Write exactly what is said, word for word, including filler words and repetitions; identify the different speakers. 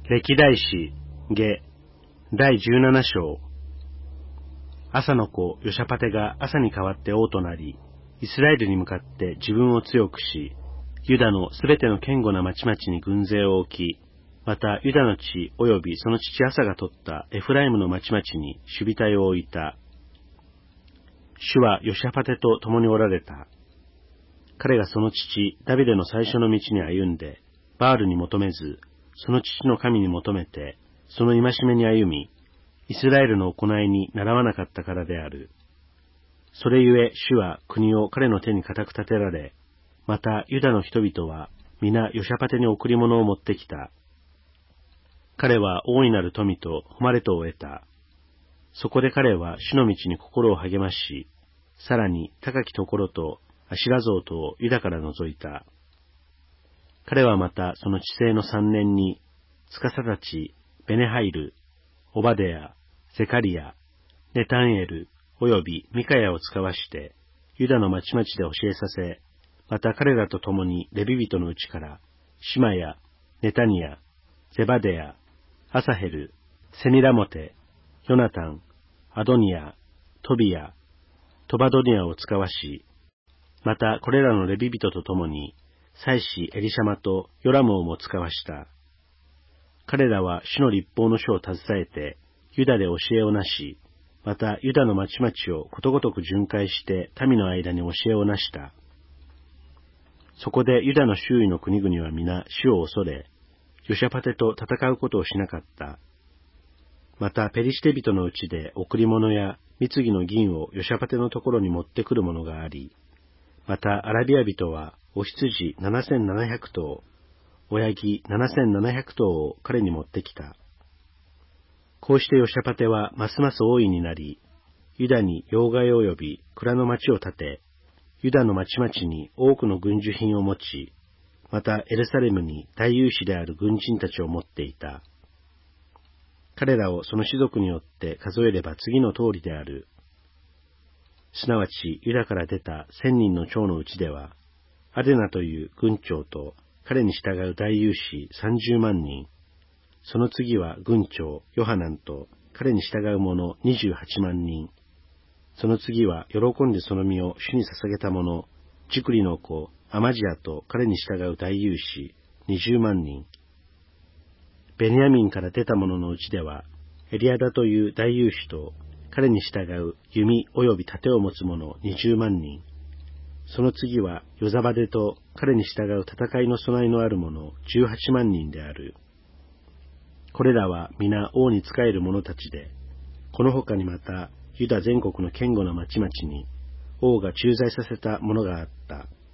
Speaker 1: 歴代史下第じゅうなな章。朝の子ヨシャパテが朝に代わって王となり、イスラエルに向かって自分を強くし、ユダのすべての堅固な町々に軍勢を置き、またユダの地及びその父アサが取ったエフライムの町々に守備隊を置いた。主はヨシャパテと共におられた。彼がその父ダビデの最初の道に歩んで、バールに求めず、その父の神に求めて、その戒めに歩み、イスラエルの行いに倣わなかったからである。それゆえ主は国を彼の手に固く立てられ、またユダの人々は皆ヨシャパテに贈り物を持ってきた。彼は大いなる富と誉れとを得た。そこで彼は主の道に心を励まし、さらに高きところとアシラ像とをユダから除いた。彼はまたその治世の三年に、司たち、ベネハイル、オバデヤ、ゼカリア、ネタンエル、およびミカヤを使わして、ユダの町々で教えさせ、また彼らと共にレビ人のうちから、シマヤ、ネタニヤ、ゼバデヤ、アサヘル、セミラモテ、ヨナタン、アドニヤ、トビヤ、トバドニヤを使わし、またこれらのレビ人と共に、祭司エリシャマとヨラムをも使わした。彼らは主の律法の書を携えて、ユダで教えをなし、またユダの町々をことごとく巡回して民の間に教えをなした。そこでユダの周囲の国々は皆主を恐れ、ヨシャパテと戦うことをしなかった。またペリシテ人のうちで贈り物や貢ぎの銀をヨシャパテのところに持ってくるものがあり、またアラビア人はお羊ななせんななひゃくとう、親木ななせんななひゃくとうを彼に持ってきた。こうしてヨシャパテはますます大いになり、ユダに要害及び蔵の町を建て、ユダの町々に多くの軍需品を持ち、またエルサレムに大勇士である軍人たちを持っていた。彼らをその種族によって数えれば次の通りである。すなわちユダから出た千人の長のうちでは、アデナという軍長と彼に従う大勇士三十万人、その次は軍長ヨハナンと彼に従う者二十八万人、その次は喜んでその身を主に捧げた者、ジクリの子アマジアと彼に従う大勇士二十万人。ベニヤミンから出た者のうちでは、エリアダという大勇士と彼に従う弓及び盾を持つ者二十万人。その次はヨザバデと彼に従う戦いの備えのある者十八万人である。これらは皆王に仕える者たちで、この他にまたユダ全国の堅固な町々に王が駐在させたものがあった。